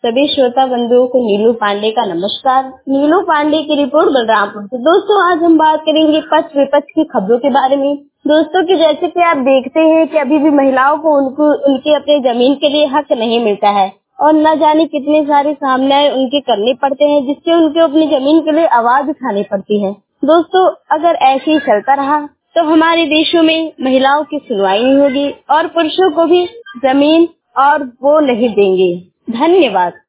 सभी श्रोता बंधुओं को नीलू पांडे का नमस्कार। नीलू पांडे की रिपोर्ट बलरामपुर से। दोस्तों, आज हम बात करेंगे पक्ष विपक्ष की खबरों के बारे में। दोस्तों कि जैसे कि आप देखते हैं कि अभी भी महिलाओं को उनके अपने जमीन के लिए हक नहीं मिलता है और न जाने कितने सारे सामने उनके करने पड़ते हैं, जिससे उनको अपनी जमीन के लिए आवाज उठानी पड़ती है। दोस्तों, अगर ऐसे ही चलता रहा तो हमारे देशों में महिलाओं की सुनवाई नहीं होगी और पुरुषों को भी जमीन और वो नहीं देंगे। धन्यवाद।